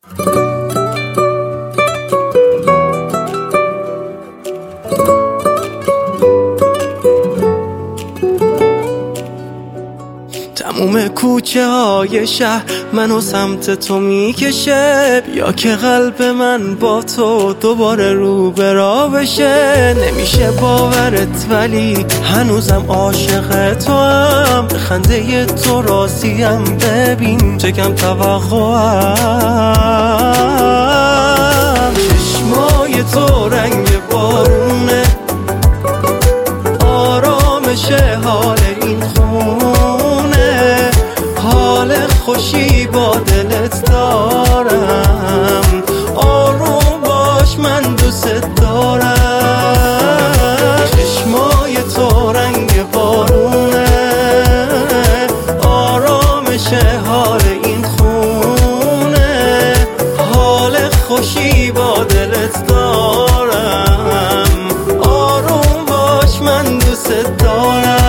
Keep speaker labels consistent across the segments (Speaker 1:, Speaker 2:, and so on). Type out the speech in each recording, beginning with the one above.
Speaker 1: تموم کوچه های شهر منو سمت تو میکشه، بیا که قلب من با تو دوباره رو به راه بشه. نمیشه باورت ولی هنوزم عاشق تو هم، به خنده تو راضیم، ببین چه کم توقعم. چشمای تو رنگ بارونه، آرامش حال این خونه، حال خوشی با دلت دارم، آروم باش من دوست دارم. چشمای تو رنگ بارونه، آرامش حال این خونه، حال خوشی با دلت دارم، آروم باش من دوست دارم.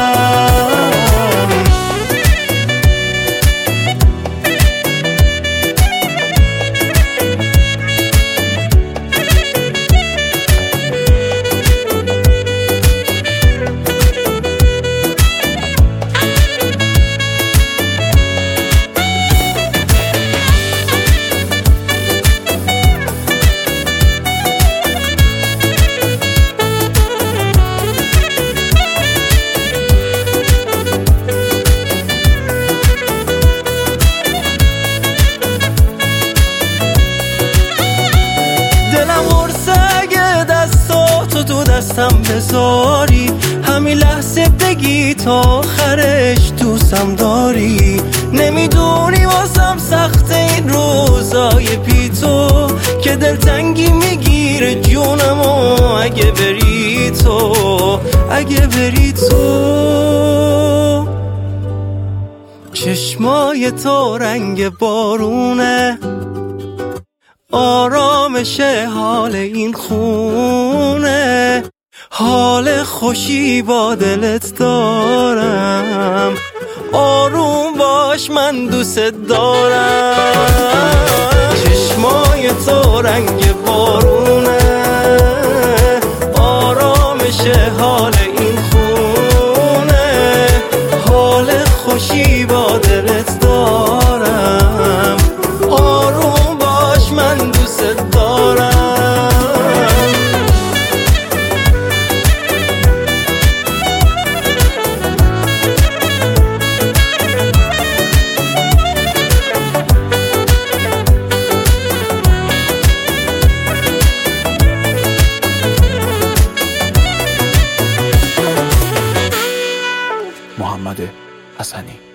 Speaker 1: تو دستم بذاری، همین لحظه بگی تا آخرش دوستم داری. نمیدونی واسم سخت این روزای بی تو، که دلتنگی میگیره جونمو اگه بری تو، اگه بری تو. چشمای تو رنگ بارونه، آرامش حال این خونه، حال خوشی با دلت دارم، آروم باش من دوست دارم. چشمای تو رنگ بارونه، آرامش حال این خونه، حال خوشی با دلت دارم، آروم باش من دوست دارم.
Speaker 2: محمد حسنی.